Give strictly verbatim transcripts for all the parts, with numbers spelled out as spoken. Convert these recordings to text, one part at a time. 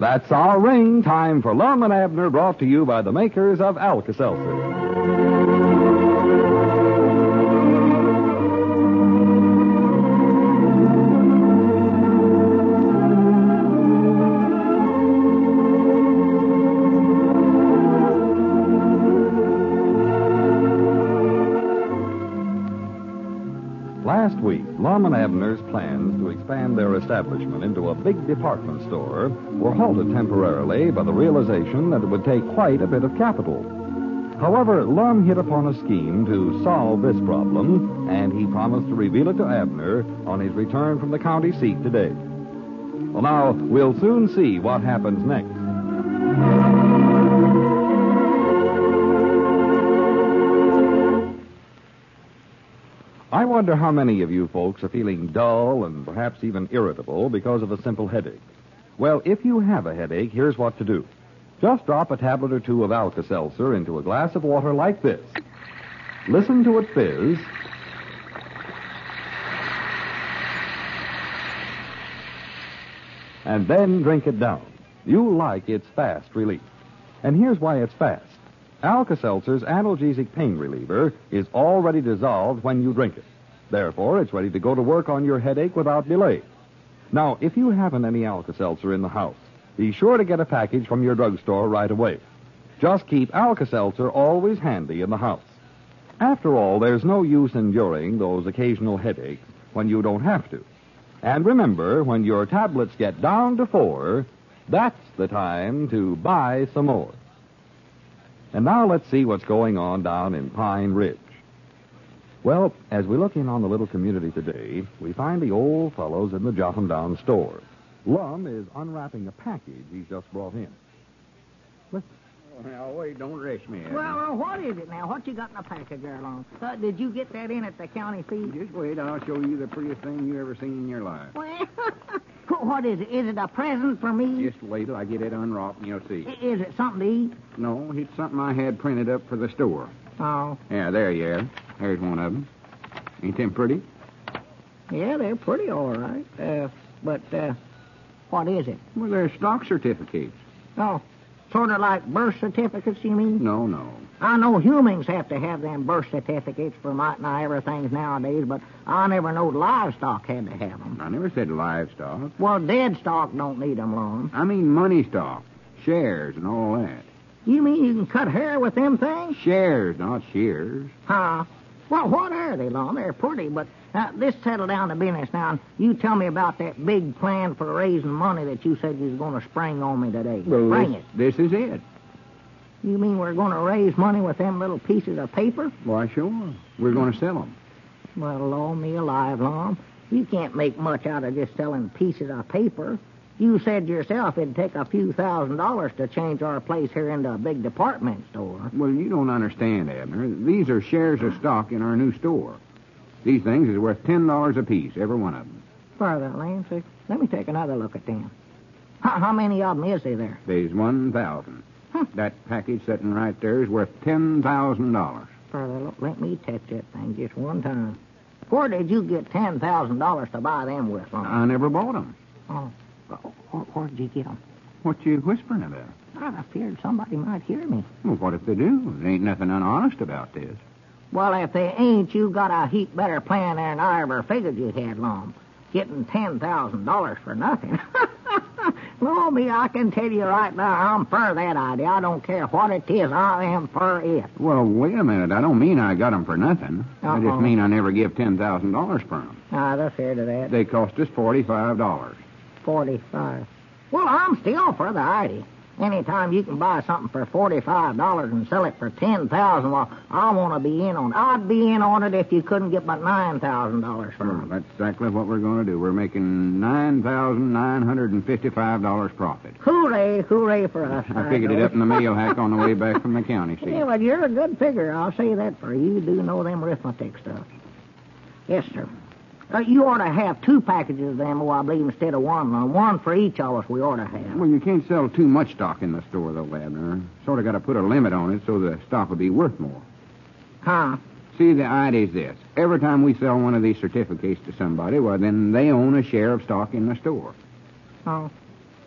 That's our ring. Time for Lum and Abner, brought to you by the makers of Alka-Seltzer. Last week, Lum and Abner's plans to expand their establishment into a big department store were halted temporarily by the realization that it would take quite a bit of capital. However, Lum hit upon a scheme to solve this problem, and he promised to reveal it to Abner on his return from the county seat today. Well, now, we'll soon see what happens next. I wonder how many of you folks are feeling dull and perhaps even irritable because of a simple headache. Well, if you have a headache, here's what to do. Just drop a tablet or two of Alka-Seltzer into a glass of water like this. Listen to it fizz. And then drink it down. You'll like its fast relief. And here's why it's fast. Alka-Seltzer's analgesic pain reliever is already dissolved when you drink it. Therefore, it's ready to go to work on your headache without delay. Now, if you haven't any Alka-Seltzer in the house, be sure to get a package from your drugstore right away. Just keep Alka-Seltzer always handy in the house. After all, there's no use enduring those occasional headaches when you don't have to. And remember, when your tablets get down to four, that's the time to buy some more. And now let's see what's going on down in Pine Ridge. Well, as we look in on the little community today, we find the old fellows in the Jot 'em Down store. Lum is unwrapping a package he's just brought in. Listen. Oh, now, wait, don't rush me. Abner. Well, uh, what is it now? What you got in the package there, Lum? Uh, did you get that in at the county feed? Just wait, I'll show you the prettiest thing you ever seen in your life. Well, what is it? Is it a present for me? Just wait till I get it unwrapped and you'll see. I- Is it something to eat? No, it's something I had printed up for the store. Oh. Yeah, there you are. There's one of them. Ain't them pretty? Yeah, they're pretty all right. Uh, but, uh, what is it? Well, they're stock certificates. Oh, sort of like birth certificates, you mean? No, no. I know humans have to have them birth certificates for might not everything nowadays, but I never knowed livestock had to have them. I never said livestock. Well, dead stock don't need them, Lum. I mean money stock. Shares and all that. You mean you can cut hair with them things? Shares, not shears. Huh? Well, what are they, Lum? They're pretty, but uh, let's settle down to business now. And you tell me about that big plan for raising money that you said you was going to spring on me today. Well, Spring this, it. This is it. You mean we're going to raise money with them little pieces of paper? Why, sure. We're going to sell them. Well, Lord me alive, Lum. You can't make much out of just selling pieces of paper. You said yourself it'd take a few thousand dollars to change our place here into a big department store. Well, you don't understand, Abner. These are shares of stock in our new store. These things is worth ten dollars apiece, every one of them. Further, Lance, let me take another look at them. How, how many of them is there there? There's one thousand. Huh. That package sitting right there is worth ten thousand dollars. Further, look, let me touch that thing just one time. Where did you get ten thousand dollars to buy them with, Lum? I never bought them. Oh, where, where'd you get them? What you whispering about? I feared somebody might hear me. Well, what if they do? There ain't nothing unhonest about this. Well, if they ain't, you got a heap better plan than I ever figured you had, Lum. Getting ten thousand dollars for nothing. No, me, I can tell you right now, I'm for that idea. I don't care what it is, I am for it. Well, wait a minute. I don't mean I got them for nothing. Uh-oh. I just mean I never give ten thousand dollars for them. Ah, they're fair to that. They cost us forty-five dollars. Forty-five. Well, I'm still for the idea. Anytime you can buy something for forty-five dollars and sell it for ten thousand dollars, well, I want to be in on it. I'd be in on it if you couldn't get but nine thousand dollars for Well, it. that's exactly what we're going to do. We're making nine thousand nine hundred fifty-five dollars profit. Hooray, hooray for us. I figured it up in the mail hack on the way back from the county seat. Yeah, well, you're a good figure. I'll say that for you. You do know them arithmetic stuff. Yes, sir. Uh, you ought to have two packages of them, oh, I believe, instead of one. Uh, one for each of us we ought to have. Well, you can't sell too much stock in the store, though, Abner. Sort of got to put a limit on it so the stock will be worth more. Huh? See, the idea is this. Every time we sell one of these certificates to somebody, well, then they own a share of stock in the store. Oh.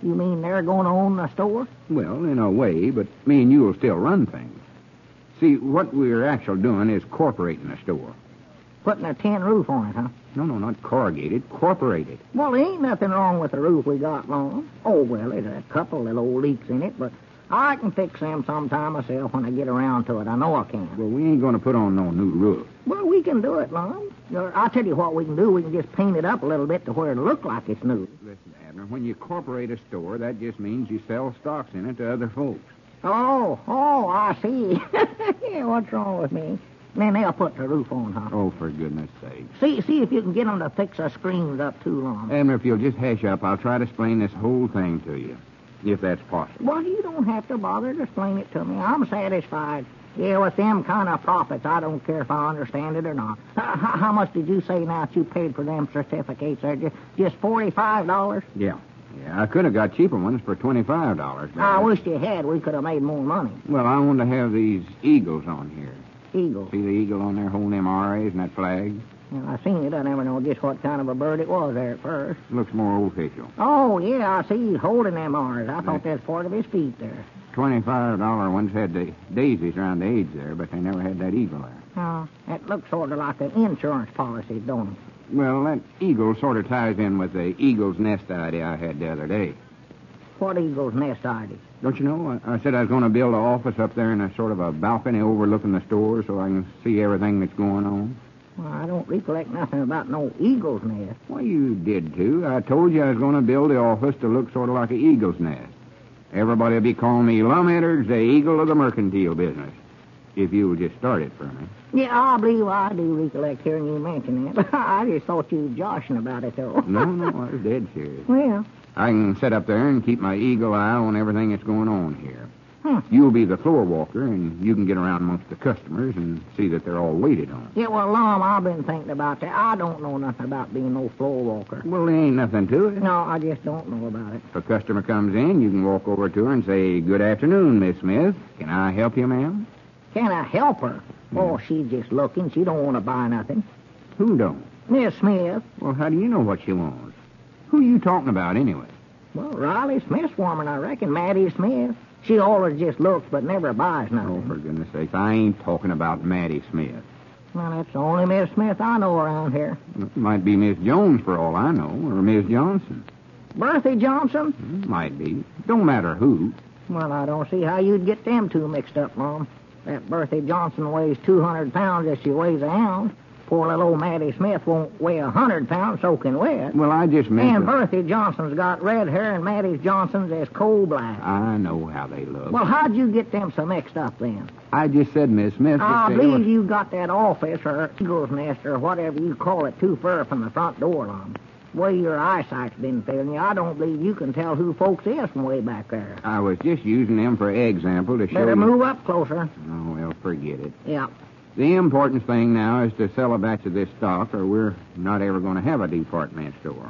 You mean they're going to own the store? Well, in a way, but me and you will still run things. See, what we're actually doing is corporating the store. Putting a tin roof on it, huh? No, no, not corrugated, corporated. Well, there ain't nothing wrong with the roof we got, Lon. Oh, well, there's a couple of little leaks in it, but I can fix them sometime myself when I get around to it. I know I can. Well, we ain't going to put on no new roof. Well, we can do it, Lon. I'll tell you what we can do. We can just paint it up a little bit to where it'll look like it's new. Listen, Abner, when you corporate a store, that just means you sell stocks in it to other folks. Oh, oh, I see. Yeah, what's wrong with me? Then they'll put the roof on, huh? Oh, for goodness sake. See, see if you can get them to fix the screens up too long. Abner, if you'll just hush up, I'll try to explain this whole thing to you, if that's possible. Well, you don't have to bother to explain it to me. I'm satisfied. Yeah, with them kind of profits, I don't care if I understand it or not. Uh, how, how much did you say now that you paid for them certificates? There, just, just forty-five dollars? Yeah. Yeah, I could have got cheaper ones for twenty-five dollars. I wish you had. We could have made more money. Well, I want to have these eagles on here. Eagles? See the eagle on there holding them R As and that flag? Well, I seen it. I never know just what kind of a bird it was there at first. Looks more official. Oh, yeah, I see he's holding them R's. I thought that's part of his feet there. twenty-five dollar ones had the daisies around the edge there, but they never had that eagle there. Oh, that looks sort of like an insurance policy, don't it? Well, that eagle sort of ties in with the eagle's nest idea I had the other day. What eagle's nest idea? Don't you know? I, I said I was going to build an office up there in a sort of a balcony overlooking the store so I can see everything that's going on. Well, I don't recollect nothing about no eagle's nest. Well, you did, too. I told you I was going to build the office to look sort of like an eagle's nest. Everybody will be calling me Lum Edwards, the eagle of the mercantile business, if you would just start it for me. Yeah, I believe I do recollect hearing you mention that. I just thought you were joshing about it, though. No, no, I was dead serious. Well, I can sit up there and keep my eagle eye on everything that's going on here. Hmm. You'll be the floor walker, and you can get around amongst the customers and see that they're all waited on. Yeah, well, Lum, I've been thinking about that. I don't know nothing about being no floor walker. Well, there ain't nothing to it. No, I just don't know about it. If a customer comes in, you can walk over to her and say, "Good afternoon, Miss Smith. Can I help you, ma'am?" Can I help her? Oh, she's just looking. She don't want to buy nothing. Who don't? Miss Smith. Well, how do you know what she wants? Who are you talking about, anyway? Well, Riley Smith's woman, I reckon. Maddie Smith. She always just looks but never buys nothing. Oh, for goodness sakes, I ain't talking about Maddie Smith. Well, that's the only Miss Smith I know around here. It might be Miss Jones for all I know, or Miss Johnson. Bertha Johnson? It might be. Don't matter who. Well, I don't see how you'd get them two mixed up, Mom. That Bertha Johnson weighs two hundred pounds if she weighs a ounce. Poor little old Maddie Smith won't weigh a hundred pounds soaking wet. Well, I just meant... And to... Bertha Johnson's got red hair, and Maddie Johnson's is coal black. I know how they look. Well, how'd you get them so mixed up, then? I just said Miss Smith... I they believe were... you got that office, or eagle's nest, or whatever you call it, too far from the front door, Lon. The way your eyesight's been failing you, I don't believe you can tell who folks is from way back there. I was just using them for example to show Better you... move up closer. Oh, well, forget it. Yeah. The important thing now is to sell a batch of this stock, or we're not ever going to have a department store.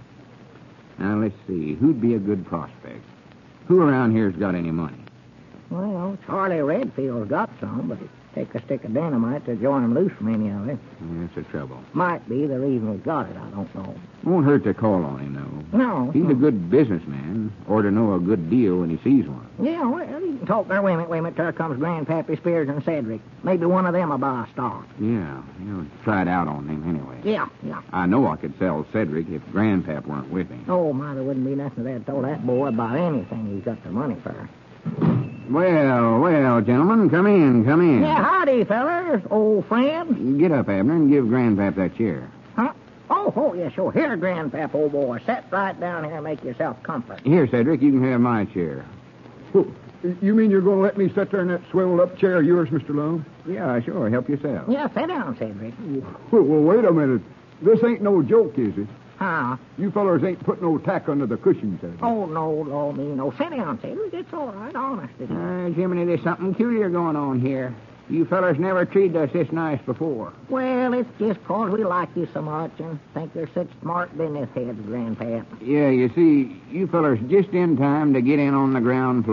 Now, let's see. Who'd be a good prospect? Who around here's got any money? Well, Charlie Redfield's got some, but it'd take a stick of dynamite to join him loose from any of it. That's the trouble. Might be the reason we got it, I don't know. Won't hurt to call on him, though. No. He's no. a good businessman, or to know a good deal when he sees one. Yeah, well, you can talk there. Wait a minute, wait a minute. There comes Grandpappy Spears and Cedric. Maybe one of them will buy a stock. Yeah, yeah, try it out on him anyway. Yeah, yeah. I know I could sell Cedric if Grandpap weren't with him. Oh, my, there wouldn't be nothing there to tell that boy about anything he's got the money for. Well, well, gentlemen, come in, come in. Yeah, howdy, fellers, old friend. Get up, Abner, and give Grandpap that chair. Huh? Oh, oh, yeah, sure. Here, Grandpap, old boy. Sit right down here and make yourself comfort. Here, Cedric, you can have my chair. You mean you're going to let me sit there in that swiveled-up chair of yours, Mister Lum? Yeah, sure. Help yourself. Yeah, sit down, Cedric. Well, well, wait a minute. This ain't no joke, is it? Huh? You fellers ain't put no tack under the cushions, have you? Oh, no, no, me, no. Sit down, Cedric. It's all right, honest. It is. Uh, Jiminy, there's something peculiar going on here. You fellers never treated us this nice before. Well, it's just 'cause we like you so much and think you're such smart business heads, Grandpap. Yeah, you see, you fellers just in time to get in on the ground floor.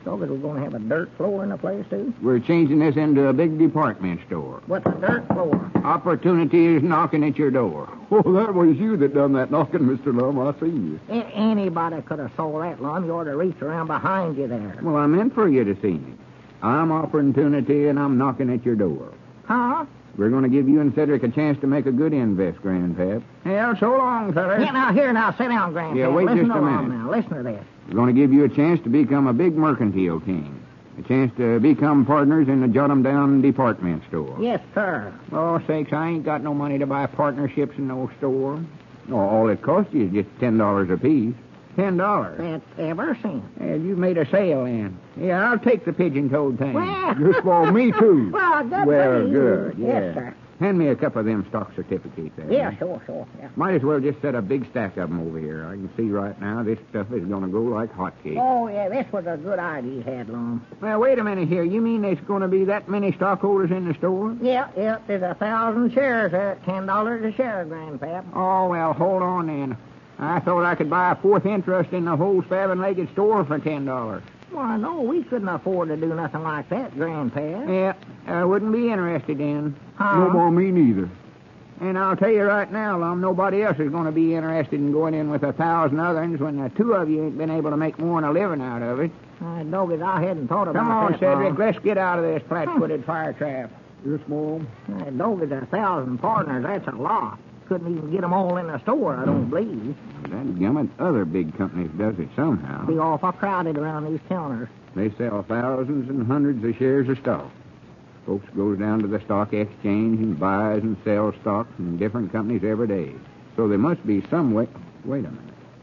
So that we're going to have a dirt floor in the place, too? We're changing this into a big department store. What's a dirt floor? Opportunity is knocking at your door. Oh, that was you that done that knocking, Mister Lum. I seen you. A- anybody could have sold that, Lum. You ought to reach around behind you there. Well, I meant for you to see me. I'm Opportunity, and I'm knocking at your door. Huh? We're going to give you and Cedric a chance to make a good invest, Grandpap. Yeah, so long, fellas. Yeah, now, here, now, sit down, Grandpa. Yeah, wait Listen just a along minute. Now, listen to this. We're going to give you a chance to become a big mercantile king. A chance to become partners in the Jot 'em Down department store. Yes, sir. Oh, sakes, I ain't got no money to buy partnerships in no store. Oh, all it costs you is just ten dollars apiece. Ten dollars. That's ever since. Yeah, you made a sale, then. Yeah, I'll take the pigeon-toed thing. Well, Just for me, too. well, good Well, for you. good, yeah. Yes, sir. Hand me a couple of them stock certificates there. Yeah, sure, sure. Yeah. Might as well just set a big stack of them over here. I can see right now this stuff is going to go like hotcakes. Oh, yeah, this was a good idea you had, Lum. Well, wait a minute here. You mean there's going to be that many stockholders in the store? Yeah, yeah, there's a thousand shares there at ten dollars a share, Grandpap. Oh, well, hold on then. I thought I could buy a fourth interest in the whole seven-legged store for ten dollars. Well, no, we couldn't afford to do nothing like that, Grandpap. Yeah, I wouldn't be interested in. Huh? No more me neither. And I'll tell you right now, Lum, nobody else is going to be interested in going in with a thousand others when the two of you ain't been able to make more than a living out of it. Uh, doggies, I hadn't thought about Come on, that, Cedric, Lum. let's get out of this flat-footed fire trap. Yes, Mom. Uh, doggies, a thousand partners, that's a lot. Couldn't even get them all in the store, I don't believe. That gummit, other big companies does it somehow. Be awful crowded around these counters. They sell thousands and hundreds of shares of stock. Folks goes down to the stock exchange and buys and sells stocks in different companies every day. So there must be some way... Wait a minute.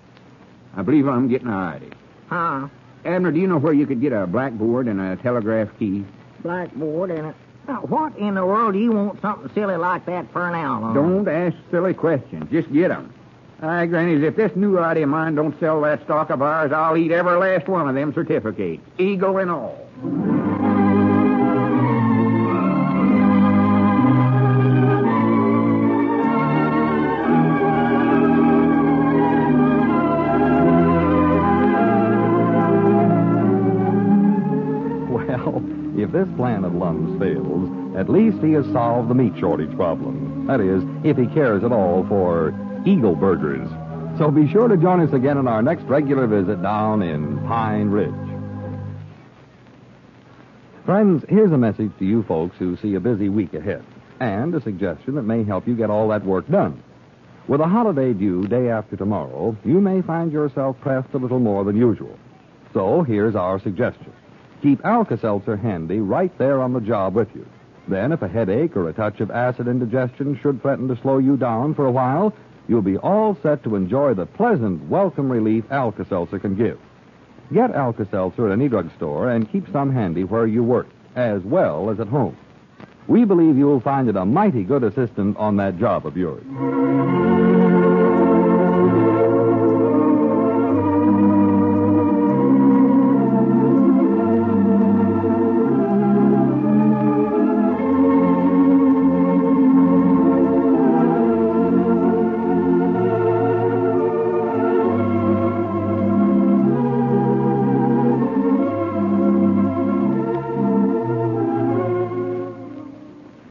I believe I'm getting an idea. Huh? Abner, do you know where you could get a blackboard and a telegraph key? Blackboard and it. Now, what in the world do you want something silly like that for now, Lum? Don't ask silly questions. Just get 'em. Aye, Grannies, if this new idea of mine don't sell that stock of ours, I'll eat every last one of them certificates, eagle and all. Well, if this plan of Lum's fails, at least he has solved the meat shortage problem. That is, if he cares at all for Eagle Burgers. So be sure to join us again on our next regular visit down in Pine Ridge. Friends, here's a message to you folks who see a busy week ahead, and a suggestion that may help you get all that work done. With a holiday due day after tomorrow, you may find yourself pressed a little more than usual. So here's our suggestion. Keep Alka-Seltzer handy right there on the job with you. Then, if a headache or a touch of acid indigestion should threaten to slow you down for a while, you'll be all set to enjoy the pleasant, welcome relief Alka-Seltzer can give. Get Alka-Seltzer at any drugstore and keep some handy where you work, as well as at home. We believe you'll find it a mighty good assistant on that job of yours.